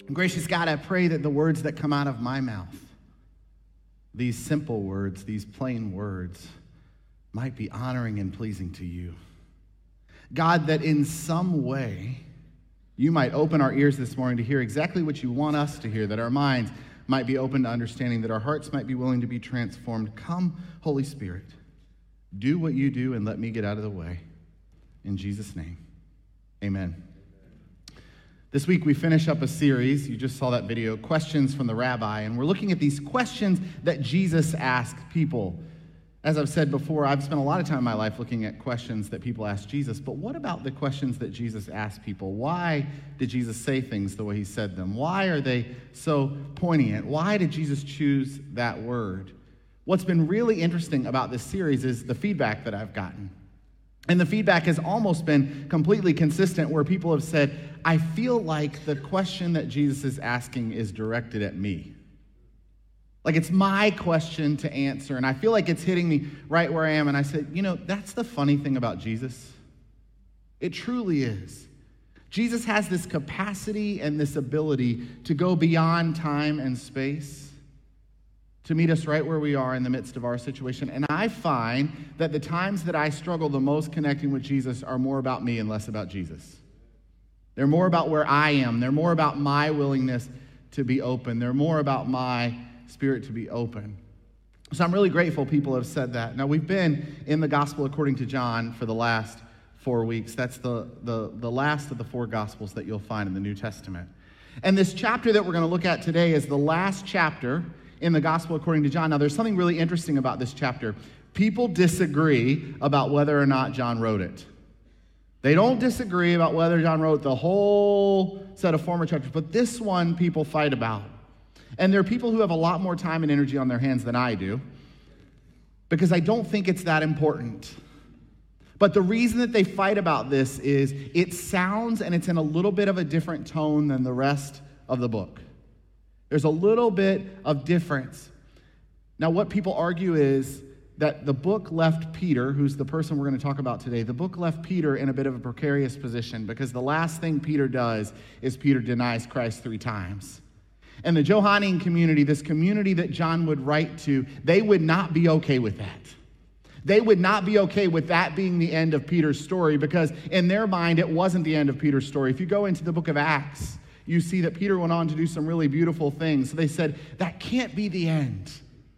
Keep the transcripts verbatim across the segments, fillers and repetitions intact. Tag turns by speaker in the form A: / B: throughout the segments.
A: Gracious God, I pray that the words that come out of my mouth, these simple words, these plain words, might be honoring and pleasing to you. God, that in some way you might open our ears this morning to hear exactly what you want us to hear, that our minds might be open to understanding, that our hearts might be willing to be transformed. Come, Holy Spirit, do what you do and let me get out of the way. In Jesus' name, amen. This week we finish up a series, you just saw that video, Questions from the Rabbi, and we're looking at these questions that Jesus asked people. As I've said before, I've spent a lot of time in my life looking at questions that people ask Jesus, but what about the questions that Jesus asked people? Why did Jesus say things the way he said them? Why are they so poignant? Why did Jesus choose that word? What's been really interesting about this series is the feedback that I've gotten. And the feedback has almost been completely consistent, where people have said, I feel like the question that Jesus is asking is directed at me. Like it's my question to answer, and I feel like it's hitting me right where I am. And I said, you know, that's the funny thing about Jesus. It truly is. Jesus has this capacity and this ability to go beyond time and space, to meet us right where we are in the midst of our situation. And I find that the times that I struggle the most connecting with Jesus are more about me and less about Jesus. They're more about where I am. They're more about my willingness to be open. They're more about my spirit to be open. So I'm really grateful people have said that. Now, we've been in the Gospel according to John for the last four weeks. That's the, the, the last of the four Gospels that you'll find in the New Testament. And this chapter that we're going to look at today is the last chapter in the Gospel according to John. Now, there's something really interesting about this chapter. People disagree about whether or not John wrote it. They don't disagree about whether John wrote the whole set of former chapters, but this one people fight about. And there are people who have a lot more time and energy on their hands than I do, because I don't think it's that important. But the reason that they fight about this is it sounds and it's in a little bit of a different tone than the rest of the book. There's a little bit of difference. Now, what people argue is that the book left Peter, who's the person we're going to talk about today, the book left Peter in a bit of a precarious position, because the last thing Peter does is Peter denies Christ three times. And the Johannine community, this community that John would write to, they would not be okay with that. They would not be okay with that being the end of Peter's story, because in their mind, it wasn't the end of Peter's story. If you go into the book of Acts, you see that Peter went on to do some really beautiful things. So they said, that can't be the end.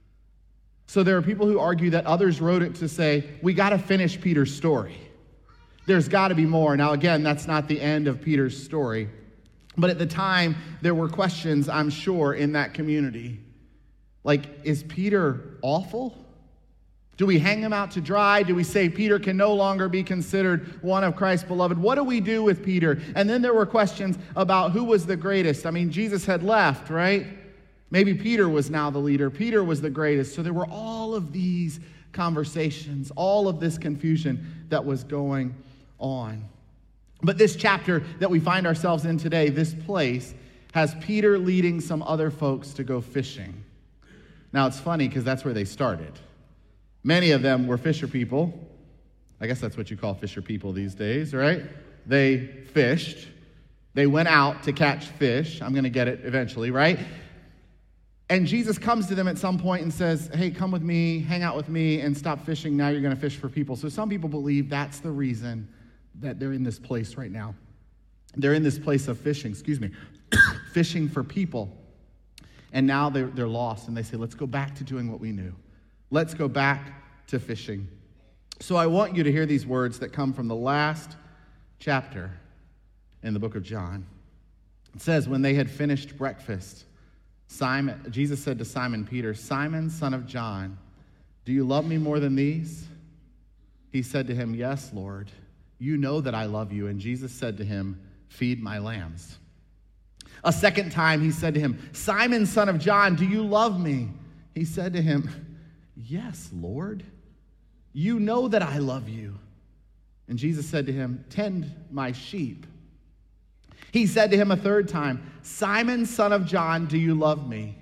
A: So there are people who argue that others wrote it to say, we got to finish Peter's story. There's got to be more. Now, again, that's not the end of Peter's story. But at the time, there were questions, I'm sure, in that community. Like, is Peter awful? Do we hang him out to dry? Do we say Peter can no longer be considered one of Christ's beloved? What do we do with Peter? And then there were questions about who was the greatest. I mean, Jesus had left, right? Maybe Peter was now the leader. Peter was the greatest. So there were all of these conversations, all of this confusion that was going on. But this chapter that we find ourselves in today, this place, has Peter leading some other folks to go fishing. Now, it's funny because that's where they started. Many of them were fisher people. I guess that's what you call fisher people these days, right? They fished. They went out to catch fish. I'm going to get it eventually, right? And Jesus comes to them at some point and says, hey, come with me, hang out with me, and stop fishing. Now you're going to fish for people. So some people believe that's the reason that they're in this place right now. They're in this place of fishing, excuse me, fishing for people. And now they're, they're lost, and they say, let's go back to doing what we knew. Let's go back to fishing. So I want you to hear these words that come from the last chapter in the book of John. It says, when they had finished breakfast, Simon, Jesus said to Simon Peter, Simon, son of John, do you love me more than these? He said to him, yes, Lord. You know that I love you. And Jesus said to him, feed my lambs. A second time he said to him, Simon, son of John, do you love me? He said to him, yes, Lord. You know that I love you. And Jesus said to him, tend my sheep. He said to him a third time, Simon, son of John, do you love me?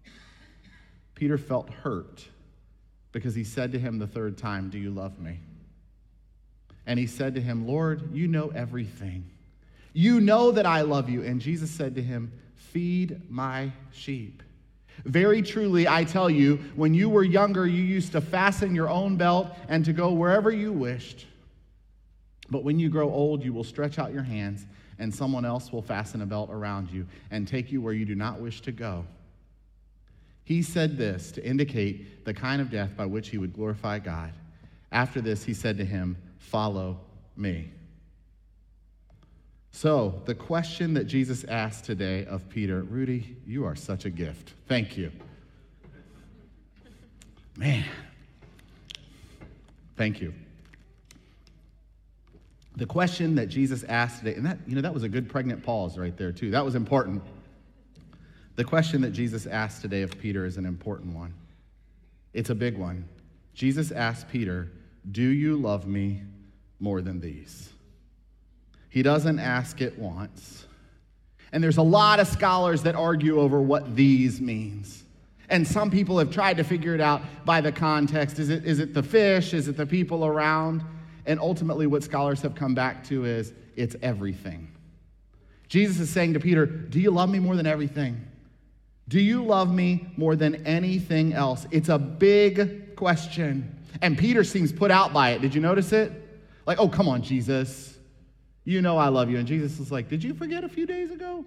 A: Peter felt hurt because he said to him the third time, do you love me? And he said to him, Lord, you know everything. You know that I love you. And Jesus said to him, feed my sheep. Very truly, I tell you, when you were younger, you used to fasten your own belt and to go wherever you wished. But when you grow old, you will stretch out your hands, and someone else will fasten a belt around you and take you where you do not wish to go. He said this to indicate the kind of death by which he would glorify God. After this, he said to him, "Follow me." So, the question that Jesus asked today of Peter, Rudy, you are such a gift. Thank you. Man. Thank you. The question that Jesus asked today, and that, you know, that was a good pregnant pause right there, too. That was important. The question that Jesus asked today of Peter is an important one. It's a big one. Jesus asked Peter, "Do you love me more than these?" He doesn't ask it once. And there's a lot of scholars that argue over what these means. And some people have tried to figure it out by the context. Is it, is it the fish? Is it the people around? And ultimately what scholars have come back to is it's everything. Jesus is saying to Peter, do you love me more than everything? Do you love me more than anything else? It's a big question. And Peter seems put out by it. Did you notice it? Like, oh, come on, Jesus. You know I love you. And Jesus is like, did you forget a few days ago?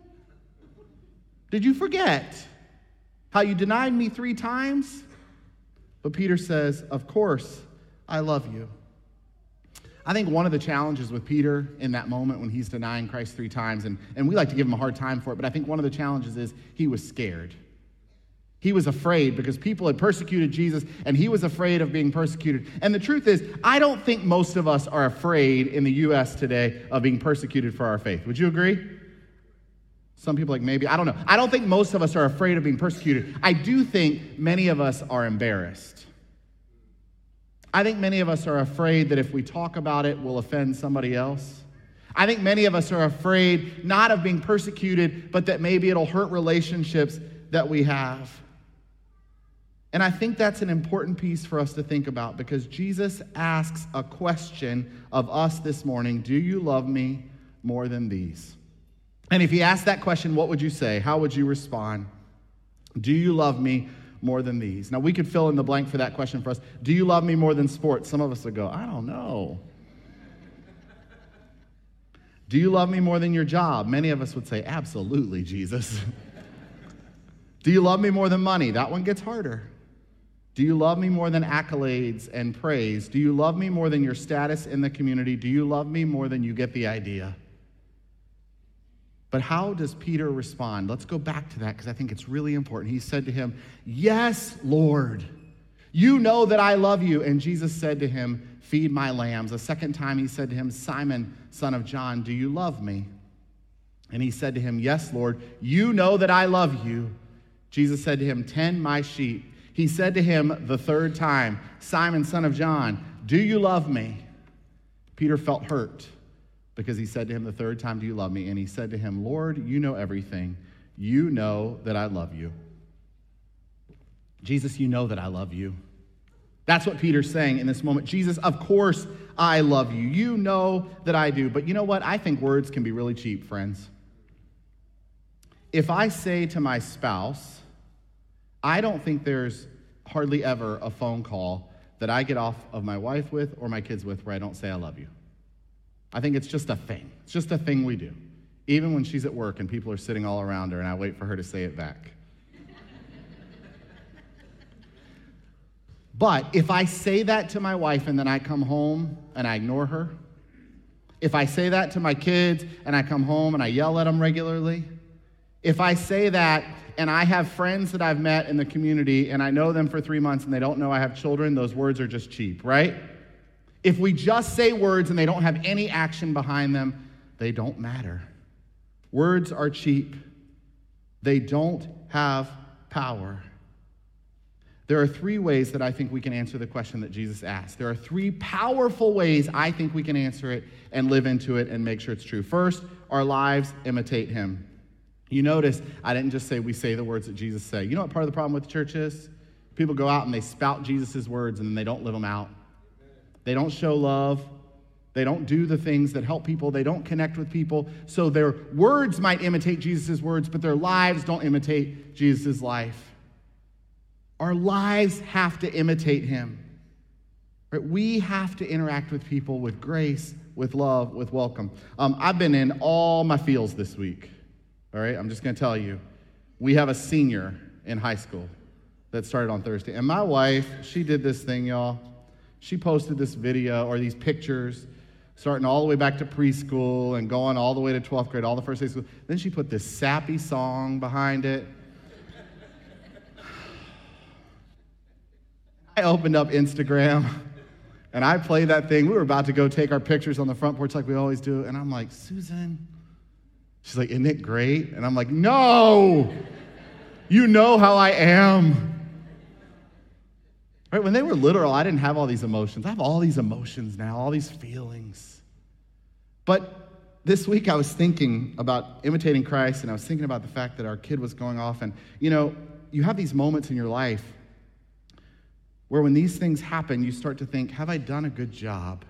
A: Did you forget how you denied me three times? But Peter says, of course, I love you. I think one of the challenges with Peter in that moment when he's denying Christ three times, and, and we like to give him a hard time for it, but I think one of the challenges is he was scared. He was afraid because people had persecuted Jesus, and he was afraid of being persecuted. And the truth is, I don't think most of us are afraid in the U S today of being persecuted for our faith. Would you agree? Some people like maybe, I don't know. I don't think most of us are afraid of being persecuted. I do think many of us are embarrassed. I think many of us are afraid that if we talk about it, we'll offend somebody else. I think many of us are afraid not of being persecuted, but that maybe it'll hurt relationships that we have. And I think that's an important piece for us to think about because Jesus asks a question of us this morning, do you love me more than these? And if he asked that question, what would you say? How would you respond? Do you love me more than these? Now, we could fill in the blank for that question for us. Do you love me more than sports? Some of us would go, I don't know. Do you love me more than your job? Many of us would say, absolutely, Jesus. Do you love me more than money? That one gets harder. Do you love me more than accolades and praise? Do you love me more than your status in the community? Do you love me more than you get the idea? But how does Peter respond? Let's go back to that because I think it's really important. He said to him, yes, Lord, you know that I love you. And Jesus said to him, feed my lambs. A second time he said to him, Simon, son of John, do you love me? And he said to him, yes, Lord, you know that I love you. Jesus said to him, tend my sheep. He said to him the third time, Simon, son of John, do you love me? Peter felt hurt because he said to him the third time, do you love me? And he said to him, Lord, you know everything. You know that I love you. Jesus, you know that I love you. That's what Peter's saying in this moment. Jesus, of course I love you. You know that I do. But you know what? I think words can be really cheap, friends. If I say to my spouse, I don't think there's hardly ever a phone call that I get off of my wife with or my kids with where I don't say I love you. I think it's just a thing. It's just a thing we do. Even when she's at work and people are sitting all around her and I wait for her to say it back. But if I say that to my wife and then I come home and I ignore her, if I say that to my kids and I come home and I yell at them regularly, if I say that and I have friends that I've met in the community and I know them for three months and they don't know I have children, those words are just cheap, right? If we just say words and they don't have any action behind them, they don't matter. Words are cheap. They don't have power. There are three ways that I think we can answer the question that Jesus asked. There are three powerful ways I think we can answer it and live into it and make sure it's true. First, our lives imitate him. You notice I didn't just say we say the words that Jesus said. You know what part of the problem with the church is? People go out and they spout Jesus' words and then they don't live them out. They don't show love. They don't do the things that help people. They don't connect with people. So their words might imitate Jesus' words, but their lives don't imitate Jesus' life. Our lives have to imitate him. Right? We have to interact with people with grace, with love, with welcome. Um, I've been in all my feels this week. All right, I'm just going to tell you. We have a senior in high school that started on Thursday. And my wife, she did this thing, y'all. She posted this video or these pictures starting all the way back to preschool and going all the way to twelfth grade, all the first day of school. Then she put this sappy song behind it. I opened up Instagram, and I played that thing. We were about to go take our pictures on the front porch like we always do, and I'm like, Susan? She's like, isn't it great? And I'm like, no! You know how I am. Right, when they were literal, I didn't have all these emotions. I have all these emotions now, all these feelings. But this week I was thinking about imitating Christ, and I was thinking about the fact that our kid was going off. And, you know, you have these moments in your life where when these things happen, you start to think, have I done a good job?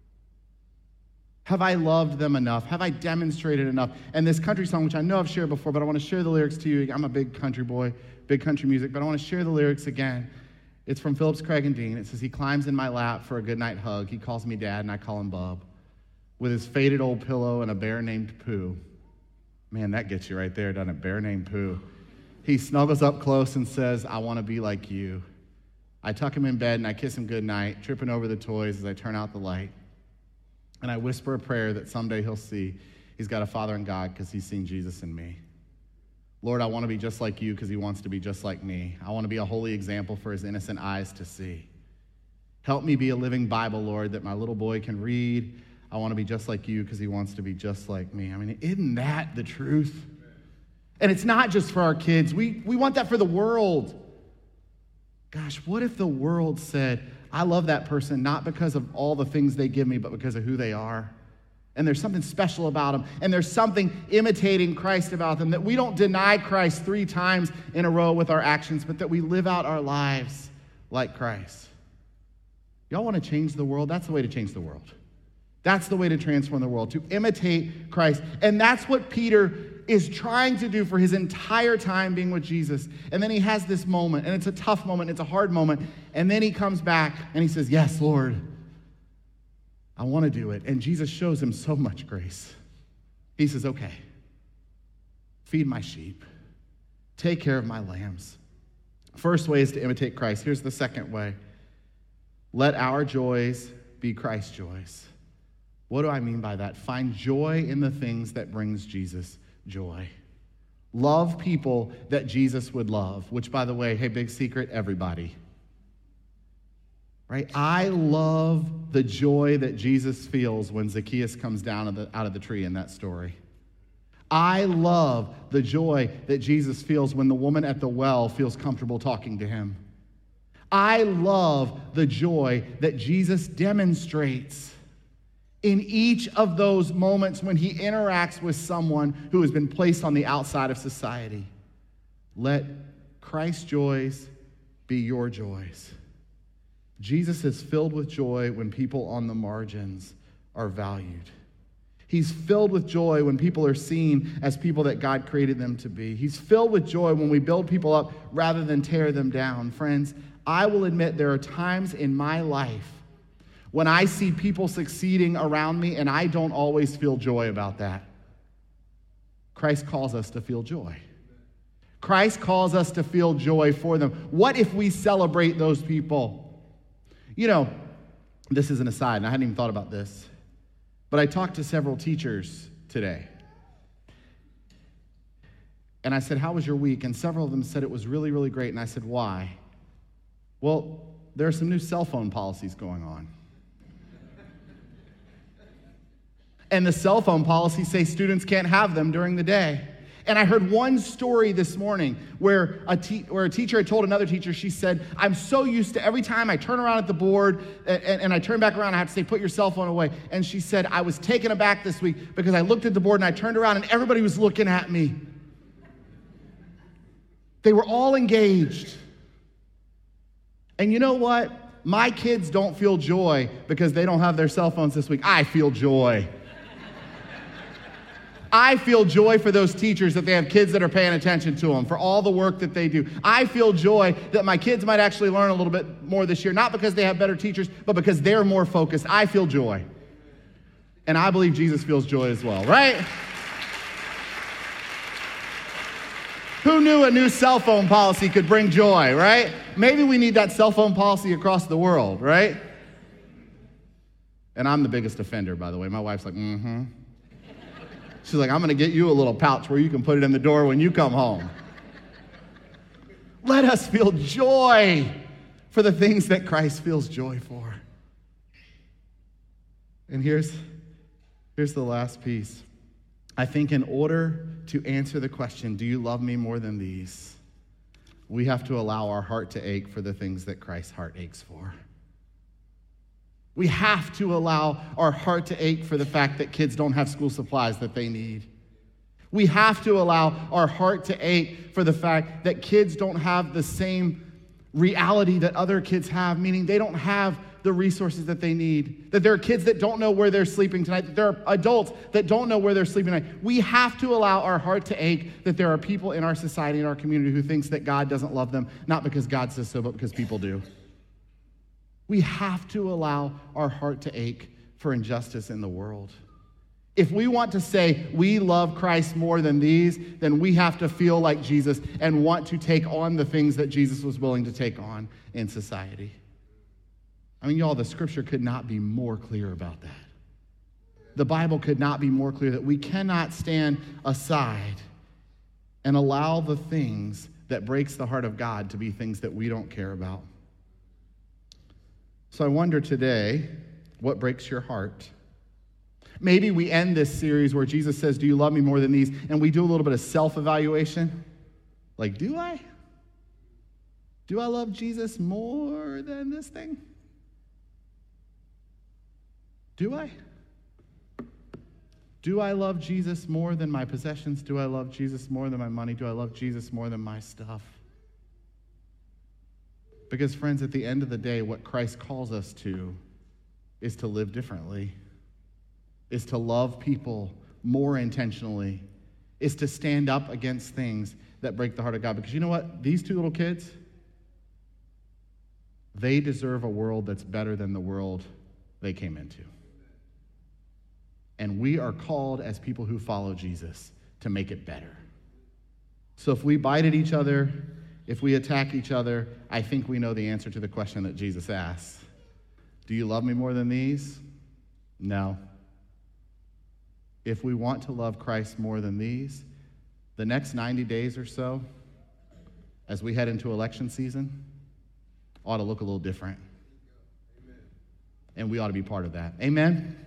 A: Have I loved them enough? Have I demonstrated enough? And this country song, which I know I've shared before, but I want to share the lyrics to you. I'm a big country boy, big country music, but I want to share the lyrics again. It's from Phillips, Craig, and Dean. It says, he climbs in my lap for a goodnight hug. He calls me Dad, and I call him Bub. With his faded old pillow and a bear named Pooh. Man, that gets you right there, doesn't it? Bear named Pooh. He snuggles up close and says, I want to be like you. I tuck him in bed, and I kiss him goodnight, tripping over the toys as I turn out the light. And I whisper a prayer that someday he'll see he's got a father in God because he's seen Jesus in me. Lord, I want to be just like you because he wants to be just like me. I want to be a holy example for his innocent eyes to see. Help me be a living Bible, Lord, that my little boy can read. I want to be just like you because he wants to be just like me. I mean, isn't that the truth? And it's not just for our kids. We, we want that for the world. Gosh, what if the world said, I love that person not because of all the things they give me, but because of who they are? And there's something special about them. And there's something imitating Christ about them, that we don't deny Christ three times in a row with our actions, but that we live out our lives like Christ. Y'all want to change the world? That's the way to change the world. That's the way to transform the world, to imitate Christ. And that's what Peter is trying to do for his entire time being with Jesus. And then he has this moment, and it's a tough moment, it's a hard moment. And then he comes back and he says, yes, Lord, I want to do it. And Jesus shows him so much grace. He says, okay, feed my sheep. Take care of my lambs. First way is to imitate Christ. Here's the second way. Let our joys be Christ's joys. What do I mean by that? Find joy in the things that brings Jesus joy. Love people that Jesus would love, which, by the way, hey, big secret, everybody. Right? I love the joy that Jesus feels when Zacchaeus comes down of the, out of the tree in that story. I love the joy that Jesus feels when the woman at the well feels comfortable talking to him. I love the joy that Jesus demonstrates in each of those moments when he interacts with someone who has been placed on the outside of society. Let Christ's joys be your joys. Jesus is filled with joy when people on the margins are valued. He's filled with joy when people are seen as people that God created them to be. He's filled with joy when we build people up rather than tear them down. Friends, I will admit there are times in my life when I see people succeeding around me and I don't always feel joy about that. Christ calls us to feel joy. Christ calls us to feel joy for them. What if we celebrate those people? You know, this is an aside, and I hadn't even thought about this, but I talked to several teachers today. And I said, how was your week? And several of them said it was really, really great. And I said, why? Well, there are some new cell phone policies going on. And the cell phone policies say students can't have them during the day. And I heard one story this morning where a, te- where a teacher had told another teacher, she said, I'm so used to every time I turn around at the board and, and, and I turn back around, I have to say, put your cell phone away. And she said, I was taken aback this week because I looked at the board and I turned around and everybody was looking at me. They were all engaged. And you know what? My kids don't feel joy because they don't have their cell phones this week. I feel joy. I feel joy for those teachers that they have kids that are paying attention to them, for all the work that they do. I feel joy that my kids might actually learn a little bit more this year, not because they have better teachers, but because they're more focused. I feel joy. And I believe Jesus feels joy as well, right? Who knew a new cell phone policy could bring joy, right? Maybe we need that cell phone policy across the world, right? And I'm the biggest offender, by the way. My wife's like, mm-hmm. She's like, I'm going to get you a little pouch where you can put it in the door when you come home. Let us feel joy for the things that Christ feels joy for. And here's, here's the last piece. I think in order to answer the question, do you love me more than these? We have to allow our heart to ache for the things that Christ's heart aches for. We have to allow our heart to ache for the fact that kids don't have school supplies that they need. We have to allow our heart to ache for the fact that kids don't have the same reality that other kids have, meaning they don't have the resources that they need, that there are kids that don't know where they're sleeping tonight, that there are adults that don't know where they're sleeping tonight. We have to allow our heart to ache that there are people in our society, in our community, who thinks that God doesn't love them, not because God says so, but because people do. We have to allow our heart to ache for injustice in the world. If we want to say we love Christ more than these, then we have to feel like Jesus and want to take on the things that Jesus was willing to take on in society. I mean, y'all, the scripture could not be more clear about that. The Bible could not be more clear that we cannot stand aside and allow the things that breaks the heart of God to be things that we don't care about. So I wonder today, what breaks your heart? Maybe we end this series where Jesus says, do you love me more than these? And we do a little bit of self-evaluation. Like, do I? Do I love Jesus more than this thing? Do I? Do I love Jesus more than my possessions? Do I love Jesus more than my money? Do I love Jesus more than my stuff? Because, friends, at the end of the day, what Christ calls us to is to live differently, is to love people more intentionally, is to stand up against things that break the heart of God. Because you know what? These two little kids, they deserve a world that's better than the world they came into. And we are called as people who follow Jesus to make it better. So if we bite at each other, if we attack each other, I think we know the answer to the question that Jesus asks. Do you love me more than these? No. If we want to love Christ more than these, the next ninety days or so, as we head into election season, ought to look a little different. And we ought to be part of that. Amen?